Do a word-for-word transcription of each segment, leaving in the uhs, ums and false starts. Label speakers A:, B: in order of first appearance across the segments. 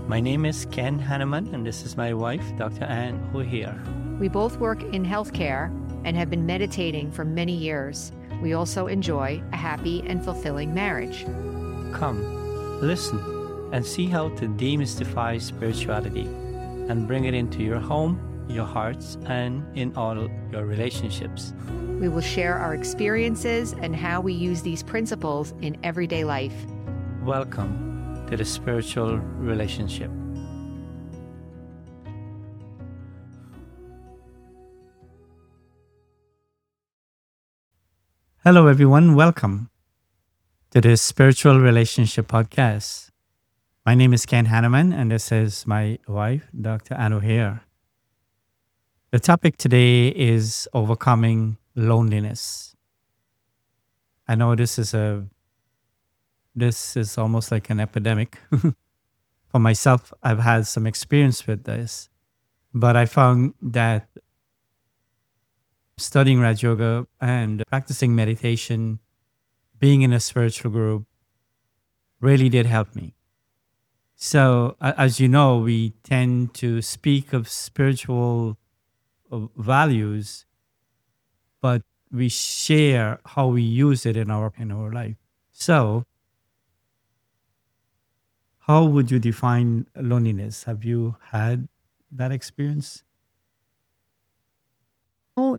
A: My name is Ken Hanneman, and this is my wife, Doctor Ann O'Hare.
B: We both work in healthcare and have been meditating for many years. We also enjoy a happy and fulfilling marriage.
A: Come, listen, and see how to demystify spirituality and bring it into your home, your hearts, and in all your relationships.
B: We will share our experiences and how we use these principles in everyday life.
A: Welcome to the spiritual relationship. Hello, everyone. Welcome to the Spiritual Relationship Podcast. My name is Ken Hanneman, and this is my wife, Doctor Ann O'Hare. The topic today is overcoming loneliness. I know this is a this is almost like an epidemic. For myself, I've had some experience with this, but I found that studying Raj Yoga and practicing meditation, being in a spiritual group, really did help me. So, a- as you know, we tend to speak of spiritual uh, values, but we share how we use it in our in our life. So, how would you define loneliness? Have you had that experience?
B: Oh,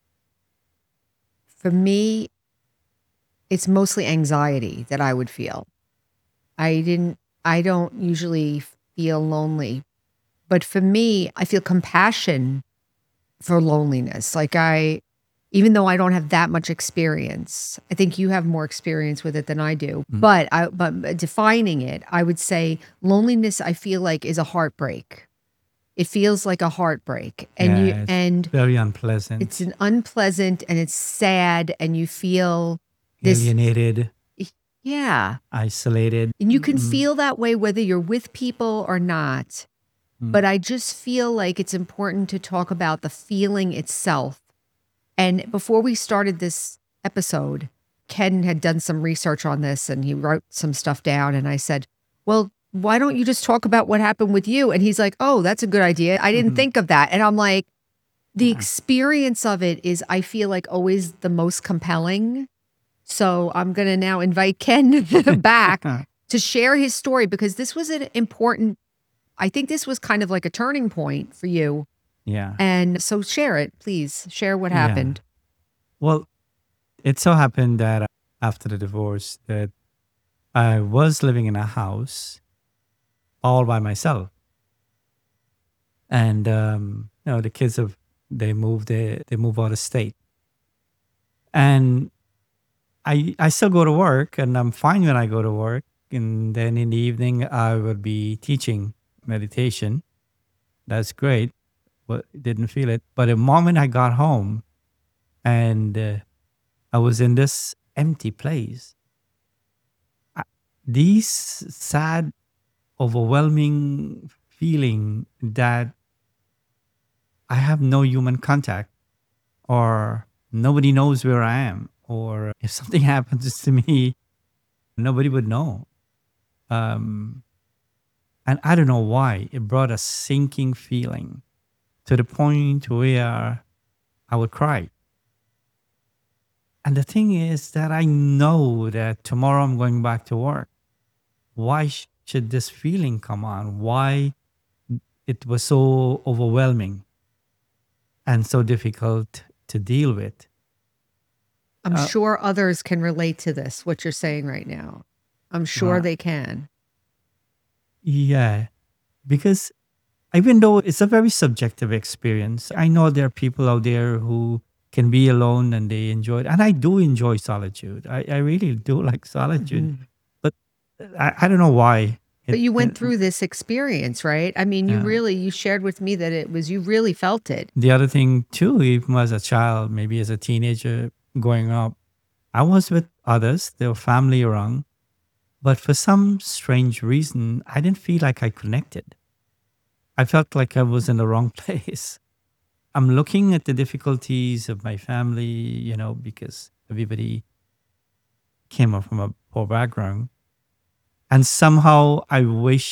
B: for me, it's mostly anxiety that I would feel. I didn't, I don't usually feel lonely, but for me, I feel compassion for loneliness. Like I, even though I don't have that much experience, I think you have more experience with it than I do.
A: Mm.
B: But I, but defining it, I would say loneliness. I feel like is a heartbreak. It feels like a heartbreak, and you
A: Yeah, it's
B: and
A: very unpleasant,
B: it's an unpleasant and it's sad, and you feel this,
A: alienated,
B: yeah,
A: isolated.
B: and you can
A: Mm,
B: feel that way whether you're with people or not.
A: mm.
B: But I just feel like it's important to talk about the feeling itself. And before we started this episode, Ken had done some research on this and he wrote some stuff down. And I said, well, why don't you just talk about what happened with you? And he's like, oh, that's a good idea. I didn't
A: Mhm.
B: think of that. And I'm like, the
A: Yeah.
B: experience of it is, I feel like, always the most compelling. So I'm going to now invite Ken back to share his story, because this was an important, I think this was kind of like a turning point for you.
A: Yeah.
B: And so share it, please. Share what
A: Yeah.
B: happened.
A: Well, it so happened that uh, after the divorce that I was living in a house all by myself. And um, you know, the kids have they moved they, they move out of state. And I I still go to work and I'm fine when I go to work. And then in the evening I would be teaching meditation. That's great. But didn't feel it. But the moment I got home and uh, I was in this empty place, I, these sad, overwhelming feeling that I have no human contact, or nobody knows where I am, or if something happens to me, nobody would know. Um, and I don't know why it brought a sinking feeling to the point where I would cry. And the thing is that I know that tomorrow I'm going back to work. Why sh- should this feeling come on? Why it was so overwhelming and so difficult to deal with?
B: I'm
A: Uh,
B: sure others can relate to this, what you're saying right now. I'm sure
A: uh,
B: they can.
A: yeah, because even though it's a very subjective experience, I know there are people out there who can be alone and they enjoy it. And I do enjoy solitude. I, I really do like solitude.
B: Mhm.
A: But I, I don't know why.
B: But
A: It,
B: you went
A: it,
B: through this experience, right? I mean, you
A: uh,
B: really, you shared with me that it was, you really felt it.
A: the other thing too, even as a child, maybe as a teenager growing up, I was with others, there were family around, but for some strange reason, I didn't feel like I connected. I felt like I was in the wrong place. I'm looking at the difficulties of my family, you know, because everybody came up from a poor background. And somehow I wish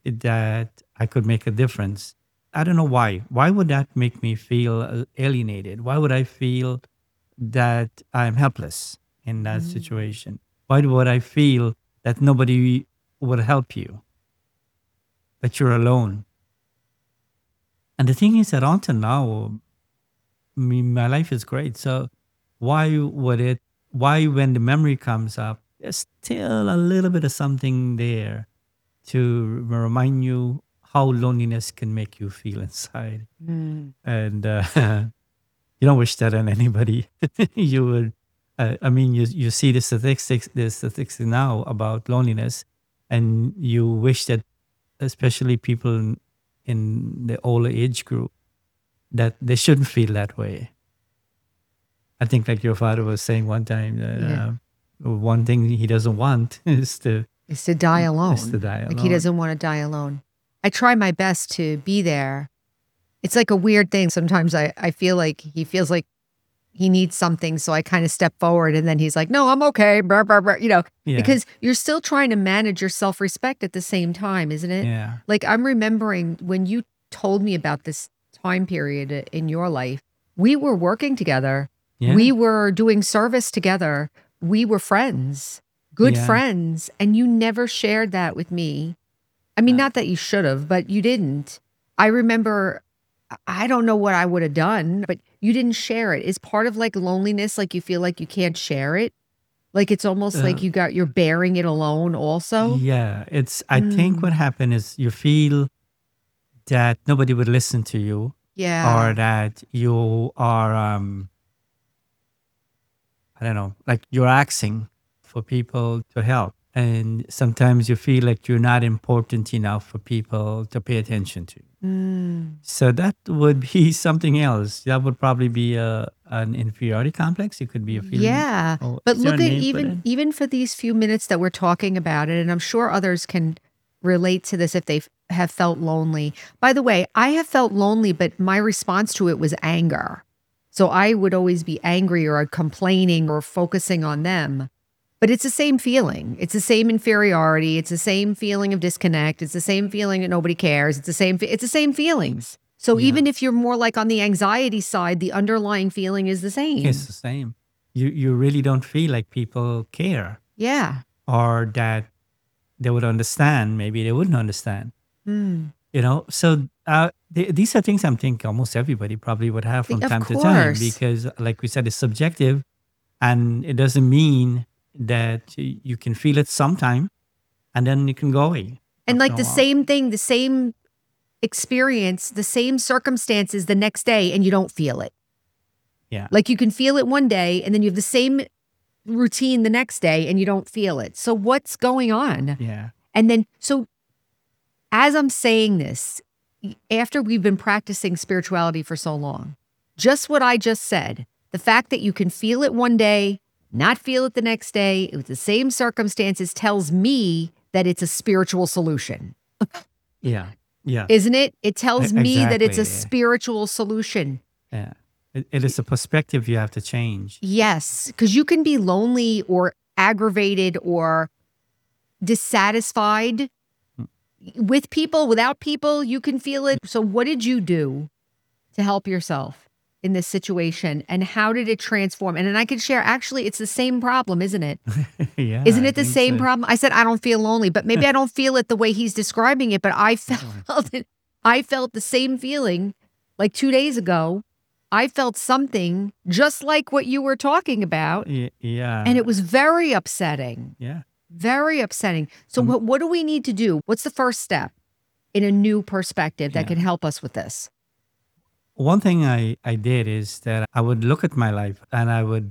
A: that I could make a difference. I don't know why. Why would that make me feel uh, alienated? Why would I feel that I'm helpless in that
B: Mm.
A: situation? Why would I feel that nobody would help you, that you're alone? And the thing is that until now, me, my life is great. So why would it, why when the memory comes up, there's still a little bit of something there to remind you how loneliness can make you feel inside.
B: Mm.
A: And uh, you don't wish that on anybody. You would, uh, I mean, you, you see the statistics, the statistics now about loneliness, and you wish that especially people in, in the older age group, that they shouldn't feel that way. I think like your father was saying one time that
B: Yeah.
A: uh, one thing he doesn't want is to
B: Is to die
A: is to
B: alone.
A: die
B: Like he
A: alone.
B: doesn't want to die alone. I try my best to be there. It's like a weird thing. Sometimes I, I feel like he feels like he needs something. So I kind of step forward and then he's like, no, I'm okay. Brr, brr, brr, you know,
A: Yeah,
B: because you're still trying to manage your self respect at the same time, isn't it?
A: yeah,
B: Like I'm remembering when you told me about this time period uh, in your life, we were working together.
A: yeah,
B: We were doing service together. We were friends, good
A: yeah.
B: friends. And you never shared that with me. I mean,
A: Uh,
B: not that you should have, but you didn't. I remember, I I don't know what I would have done, but you didn't share it. Is part of like loneliness, like you feel like you can't share it? Like it's almost
A: uh,
B: like you got, you're bearing it alone also?
A: yeah, it's. I think what
B: Mm,
A: happened is you feel that nobody would listen to you, or
B: yeah.
A: that you are. Um, I don't know, like you're asking for people to help, and sometimes you feel like you're not important enough for people to pay attention to.
B: Mm.
A: So that would be something else. That would probably be a an inferiority complex. It could be a feeling.
B: Yeah.
A: Oh,
B: But
A: is there a
B: look at
A: name for
B: even
A: that?
B: even for these few minutes that we're talking about it, and I'm sure others can relate to this if they have felt lonely. By the way, I have felt lonely, but my response to it was anger. So I would always be angry or complaining or focusing on them. But it's the same feeling. It's the same inferiority. It's the same feeling of disconnect. It's the same feeling that nobody cares. It's the same. Fe- it's the same feelings. So
A: Yeah,
B: even if you're more like on the anxiety side, the underlying feeling is the
A: it's
B: same.
A: the same. You you really don't feel like people care,
B: Yeah.
A: or that they would understand. Maybe they wouldn't understand.
B: Mm.
A: You know, so uh, th- these are things I'm thinking almost everybody probably would have
B: The-
A: from
B: Of
A: time to time
B: course.
A: because, like we said, it's subjective, and it doesn't mean that y- you can feel it sometime and then it can go away
B: And
A: after
B: like
A: a
B: the
A: while.
B: same thing, the same experience, the same circumstances the next day, and you don't feel it.
A: Yeah,
B: Like you can feel it one day, and then you have the same routine the next day, and you don't feel it. So what's going on?
A: yeah,
B: And then, so as I'm saying this, y- after we've been practicing spirituality for so long, just what I just said, the fact that you can feel it one day, not feel it the next day, with the same circumstances tells me that it's a spiritual solution.
A: yeah, yeah.
B: Isn't it? It
A: e-
B: tells me that it's a
A: Exactly.
B: spiritual solution.
A: Yeah, it, it is a perspective you have to change.
B: Yes, because you can be lonely or aggravated or dissatisfied
A: Mm.
B: with people, without people, you can feel it. So, what did you do to help yourself in this situation? And how did it transform? And then I could share, actually, it's the same problem, isn't it?
A: Yeah,
B: Isn't
A: I
B: it the
A: think
B: same
A: so.
B: problem? I said, I don't feel lonely, but maybe I don't feel it the way he's describing it, but I felt it. I felt the same feeling like two days ago. I felt something just like what you were talking about.
A: Y-
B: And
A: Yeah,
B: it was very upsetting,
A: yeah.
B: very upsetting. So,
A: Um,
B: what, what do we need to do? What's the first step in a new perspective that
A: yeah.
B: can help us with this?
A: One thing I, I did is that I would look at my life and I would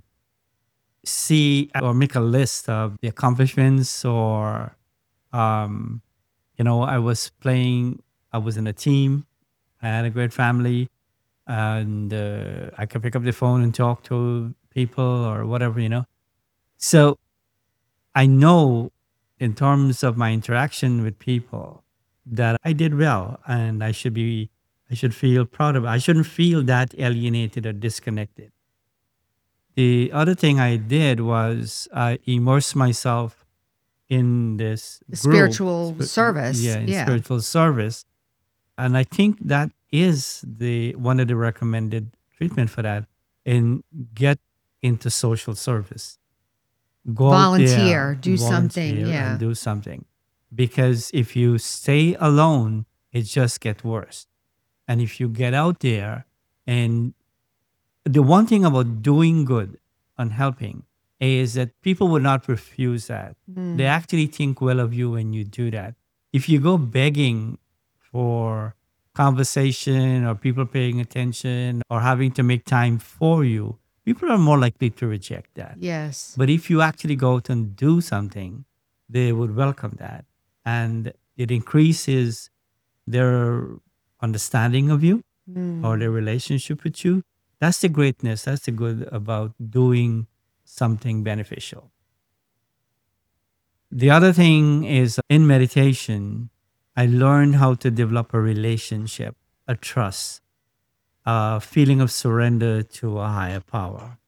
A: see or make a list of the accomplishments or, um, you know, I was playing, I was in a team, I had a great family, and uh, I could pick up the phone and talk to people or whatever, you know. So I know in terms of my interaction with people that I did well and I should be, I should feel proud of it. I shouldn't feel that alienated or disconnected. The other thing I did was I immersed myself in this
B: The
A: group,
B: spiritual
A: sp-
B: service.
A: yeah, in
B: Yeah.
A: spiritual service. And I think that is the one of the recommended treatment for that. And get into social service. Go out there,
B: Volunteer, do something.
A: volunteer, and
B: Yeah.
A: do something. Because if you stay alone, it just gets worse. And if you get out there, and the one thing about doing good and helping is that people will not refuse that. They
B: Mm.
A: actually think well of you when you do that. If you go begging for conversation or people paying attention or having to make time for you, people are more likely to reject that.
B: Yes.
A: But if you actually go out and do something, they would welcome that. And it increases their understanding of you or their
B: Mm.
A: relationship with you. That's the greatness. That's the good about doing something beneficial. The other thing is in meditation, I learned how to develop a relationship, a trust, a feeling of surrender to a higher power.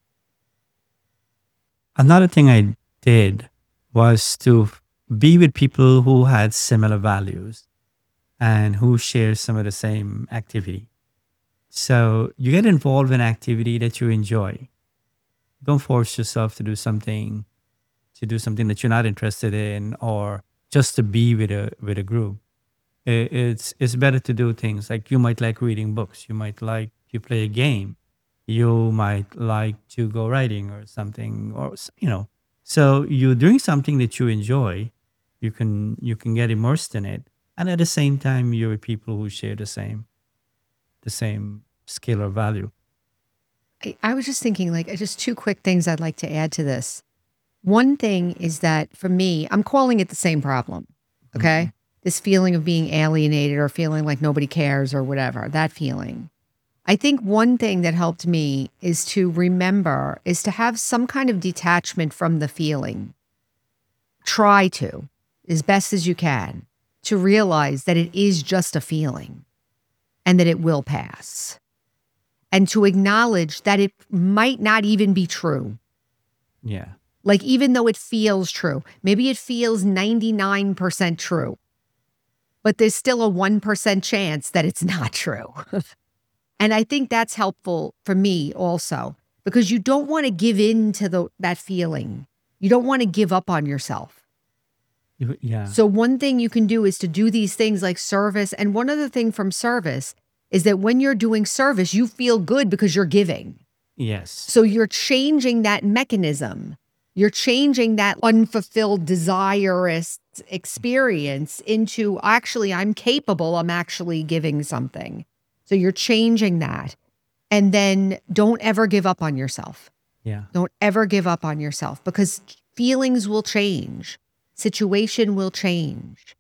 A: Another thing I did was to be with people who had similar values and who share some of the same activity. So you get involved in activity that you enjoy. Don't force yourself to do something to do something that you're not interested in or just to be with a with a group. I- It's it's better to do things like you might like reading books, you might like to play a game, you might like to go riding or something or s- you know. So you're doing something that you enjoy, you can you can get immersed in it, and at the same time you're with people who share the same the same skill or value.
B: I, I was just thinking, like, just two quick things I'd like to add to this. One thing is that for me, I'm calling it the same problem.
A: Mhm.
B: Okay. This feeling of being alienated or feeling like nobody cares or whatever, that feeling. I think one thing that helped me is to remember, is to have some kind of detachment from the feeling. Try to, as best as you can, to realize that it is just a feeling and that it will pass. And to acknowledge that it might not even be true.
A: Yeah.
B: Like, even though it feels true, maybe it feels ninety-nine percent true, but there's still a one percent chance that it's not true. And I think that's helpful for me also, because you don't want to give in to the, that feeling. You don't want to give up on yourself.
A: You- Yeah.
B: So one thing you can do is to do these things like service. And one other thing from service is that when you're doing service, you feel good because you're giving.
A: Yes.
B: So you're changing that mechanism. You're changing that unfulfilled, desirous experience into actually, I'm capable, I'm actually giving something. So you're changing that. And then don't ever give up on yourself.
A: Yeah.
B: Don't ever give up on yourself because feelings will change, situation will change.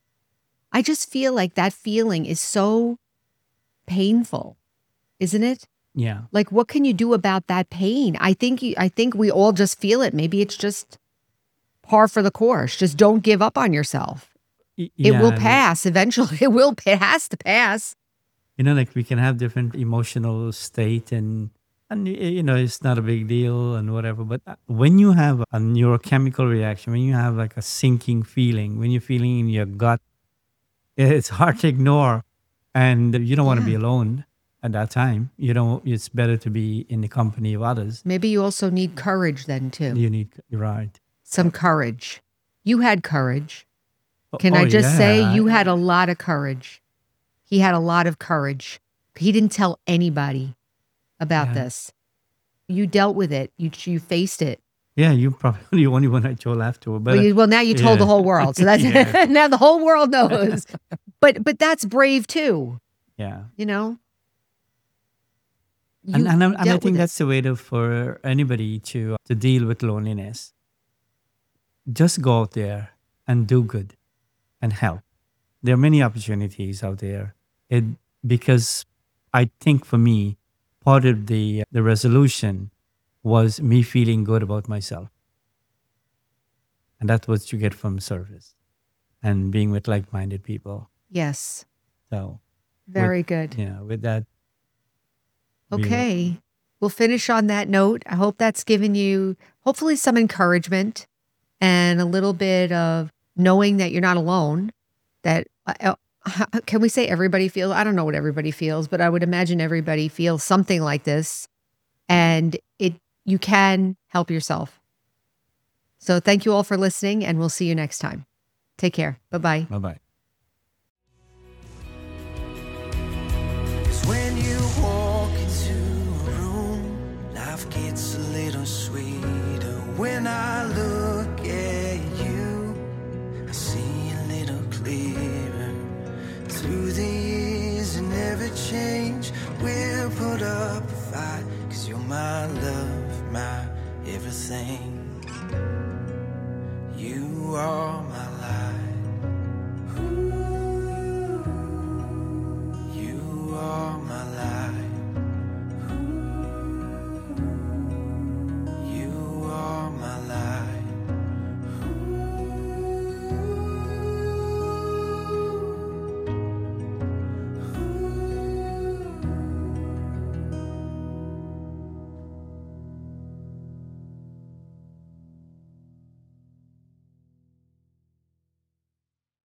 B: I just feel like that feeling is so painful, isn't it?
A: Yeah.
B: Like, what can you do about that pain? I think you, I think we all just feel it. Maybe it's just par for the course. Just don't give up on yourself.
A: Y-
B: It will
A: Yeah.
B: pass eventually. It will. It has to pass.
A: You know, like we can have different emotional state and and y- you know it's not a big deal and whatever. But uh, when you have a neurochemical reaction, when you have like a sinking feeling, when you're feeling in your gut, it's hard to ignore, and you don't want to be
B: Yeah.
A: alone at that time. You don't. It's better to be in the company of others.
B: Maybe you also need courage then too.
A: You need you're right.
B: Some courage. You had courage.
A: Oh,
B: Can
A: oh,
B: I just say
A: yeah.
B: you
A: I-
B: had a lot of courage? He had a lot of courage. He didn't tell anybody about
A: Yeah.
B: this. You dealt with it. You you faced it.
A: Yeah, you probably the only one I told afterward. But
B: Well,
A: uh,
B: you, well, now you told
A: yeah.
B: the whole world. So that's
A: Yeah.
B: now the whole world knows. But but that's brave too.
A: Yeah.
B: You know. You,
A: And and, I-
B: you
A: and I
B: dealt with
A: think
B: it.
A: that's the way to for anybody to to deal with loneliness. Just go out there and do good and help. There are many opportunities out there. It because I think for me, part of the the resolution was me feeling good about myself, and that's what you get from service and being with like-minded people.
B: Yes.
A: So with
B: Very good.
A: yeah, with that, we will-
B: Okay. We'll finish on that note. I hope that's given you hopefully some encouragement. and a little bit of knowing that you're not alone, that uh, uh, can we say everybody feels? I don't know what everybody feels, but I would imagine everybody feels something like this, and it you can help yourself. So thank you all for listening, and we'll see you next time. Take care. Bye-bye.
A: Bye bye.